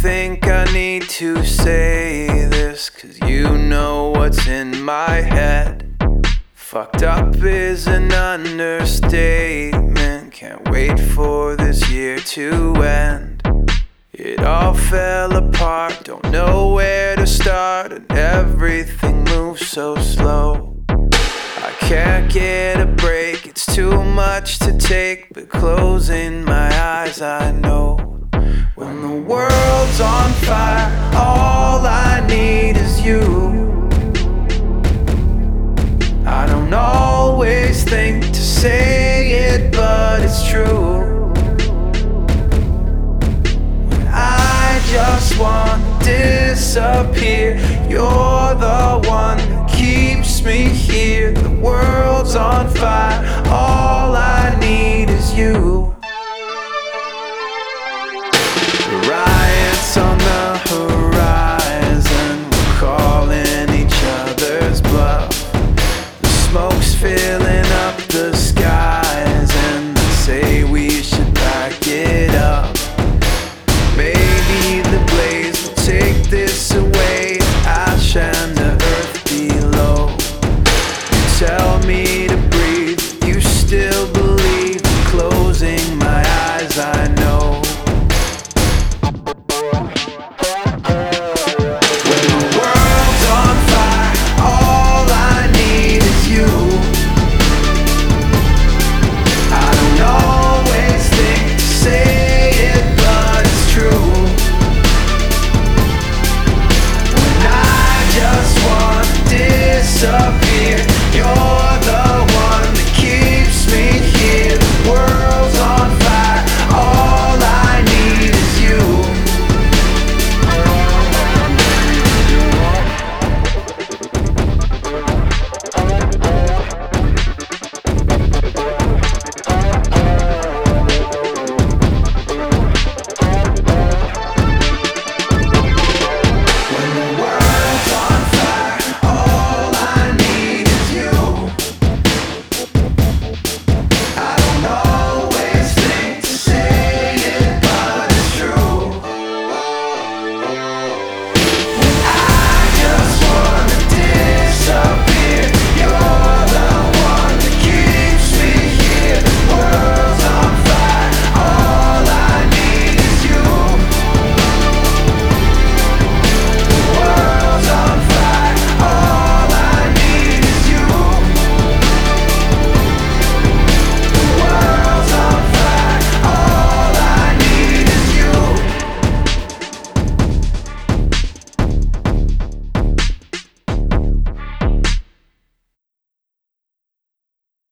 think I need to say this, 'cause you know what's in my head. Fucked up is an understatement. Can't wait for this year to end. It all fell apart, don't know where to start, and everything moves so slow. I can't get a break, it's too much to take, but closing my eyes I know. When the world's on fire, all I need is you. I don't always think to say it, but it's true. When I just want to disappear, you're the one that keeps me here. The world's on fire, all I need is you. The riots on the horizon, we're calling each other's bluff. The smoke's filling up the skies, and they say we should back it up. Maybe the blaze will take this away, ash and the earth below. You tell me